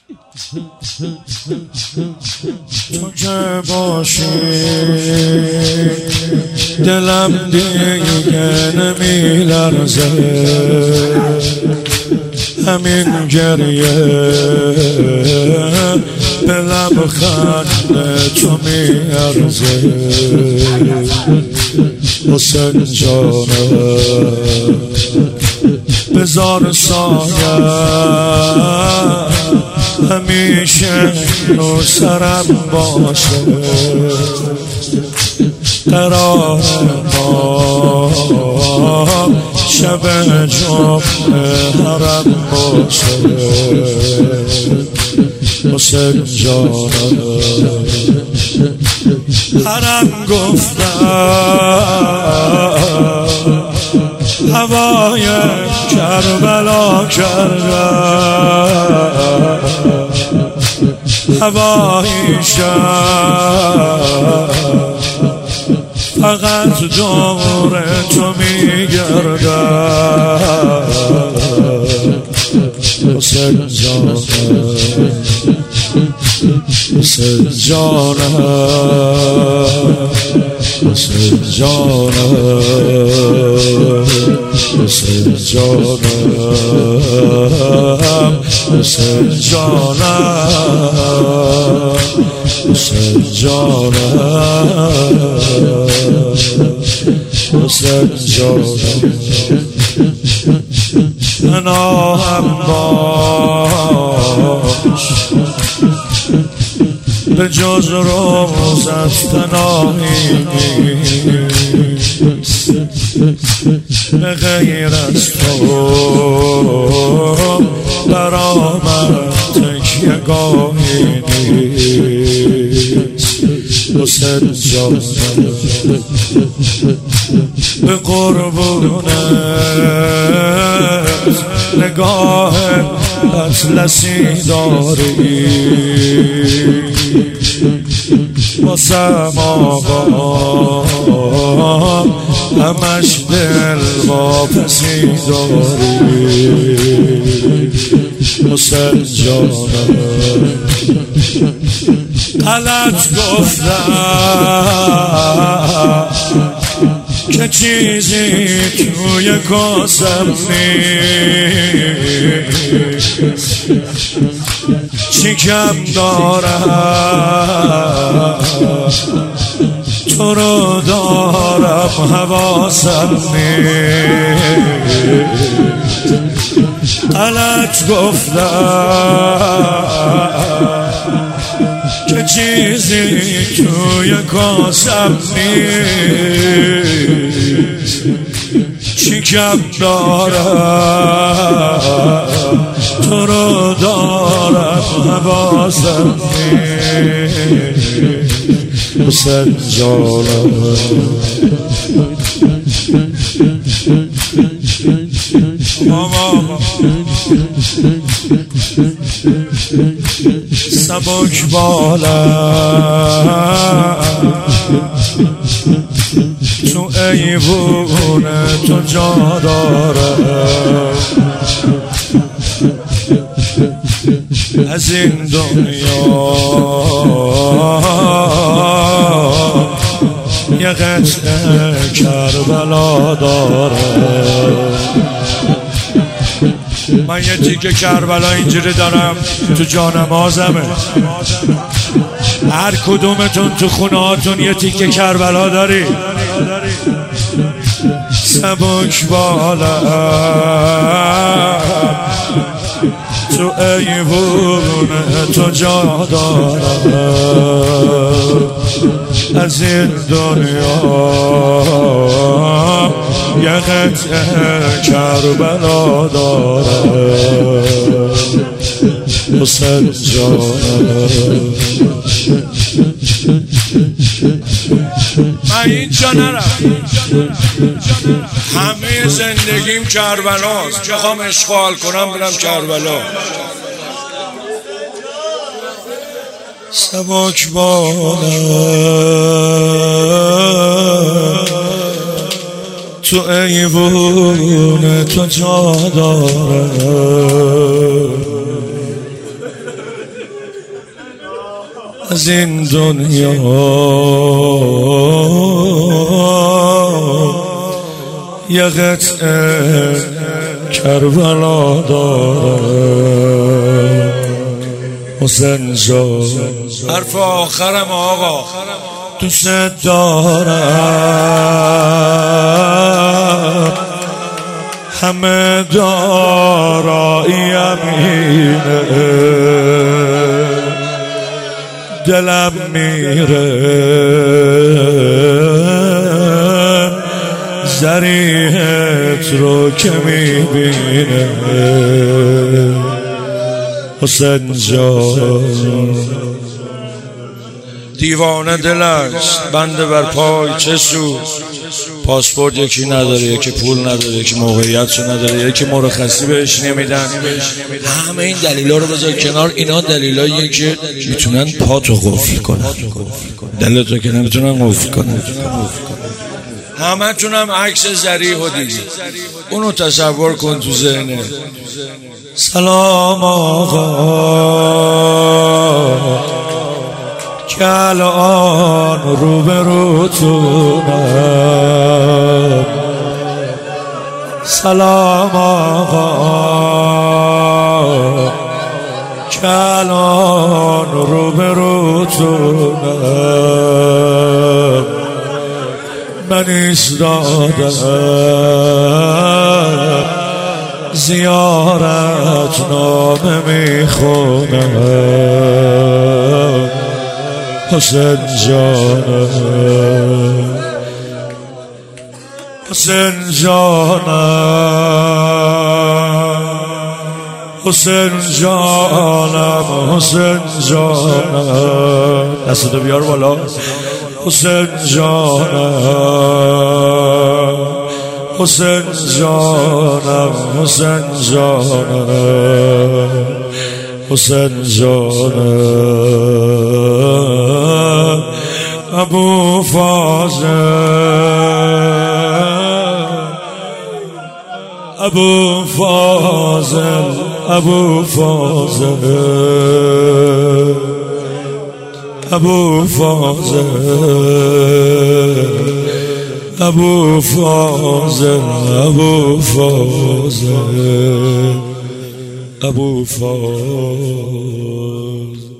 تو که باشی دلم دیگه نمیلرزه، همین گریه به لبخند تو میارزه. حسین جانم بذار سایه همیشه رو سرم باشه، قرار ما شب جمعه حرم باشه. حسین جانم حرم گفتم هوای کربلا کردم، هوای شب فقط دور تو میگردم. حسین جانم حسین جانم حسین جانم حسین جانم حسین جانم حسین جانم حسین جانم پناهم باش به جز روزت پناهی نیست، به غیر از تو برآمد تکیه گاهی نیست. حسین جانم به قربونت نگاه اطلسی داری، واسم آقا همش دل واپسی داری. حسین جانم غلط گفتم که چیزی توی کاسم نیست، چی کم دارم تو رو دارم حواسم نیست. غلط گفتم که چیزی توی کاسم نیست، چی کم دارم تو رو دارم حواسم نیست. حسین جانم سبک بالم تو ایوون تو جا دارم، از این دنیا یه قطعه کربلا دارم. من یه تیکه کربلا اینجوری دارم تو جانمازمه، هر کدومتون تو خونه هاتون یه تیکه کربلا داری. سبک بالم تو ایوون تو جا دارم، از این دنیا یه قطعه کربلا دارم. حسین جانم من اینجا نرم، همه زندگیم کربلاست، میخوام اشغال کنم برم کربلا. سبک بالم تو ایوون تو جا دارم، از این دنیا یه قطعه کربلا داره حسین جان. حرف آخرم آقا، دوست دارم همه داراییم اینه، دلم میره ذریعت رو که میبینه حسین جان. دیوانه دل است بنده بر پای چه سود، پاسپورت یکی نداره، یکی پول نداره، یکی موقعیت رو نداره، یکی مرخصی بهش نمیدن. همه این دلیلا رو بذار کنار، اینا دلیلاییه که میتونن پاتو قفل کنن، دلتو که نمیتونن قفل کنن. همه تونم عکس ذریعو دیدی، اونو تصور کن تو ذهنه. سلام آقا که الان روبروتونم، سلام آقا که الان روبروتونم. من ایستادم زیارت نامه میخونم حسین جانم، حسین جانم، حسین جانم، حسین جانم. دستتو بیار بالا. حسین جانم، حسین جانم، حسین جانم، حسین جانم. ابو فاضل، ابو فاضل، ابو فاضل، ابو فاضل، ابو فاضل، ابو فاضل، ابو فاضل.